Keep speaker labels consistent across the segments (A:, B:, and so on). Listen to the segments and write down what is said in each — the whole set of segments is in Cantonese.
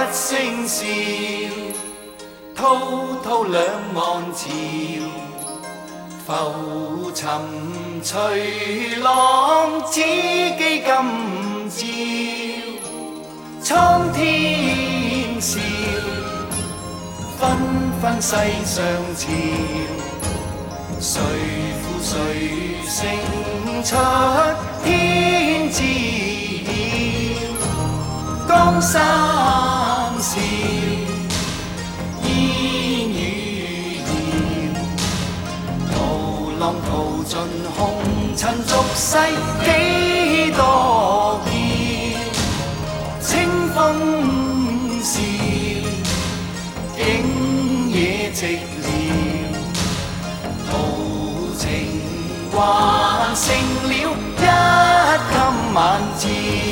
A: 聲笑，滔滔兩岸潮，浮沉隨浪，只記今朝，蒼天笑，紛紛世上潮，誰負誰勝出天知曉，江山笑，煙雨遙，濤浪淘盡紅塵俗世幾多嬌，清風笑，景野寂寥，豪情還剩了一襟晚照。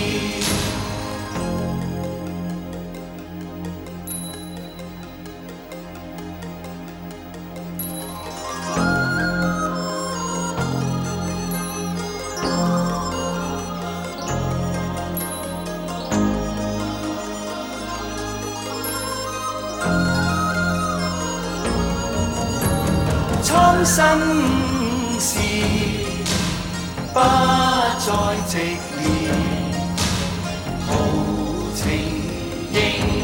A: 蒼生事，不再寂寥，豪情仍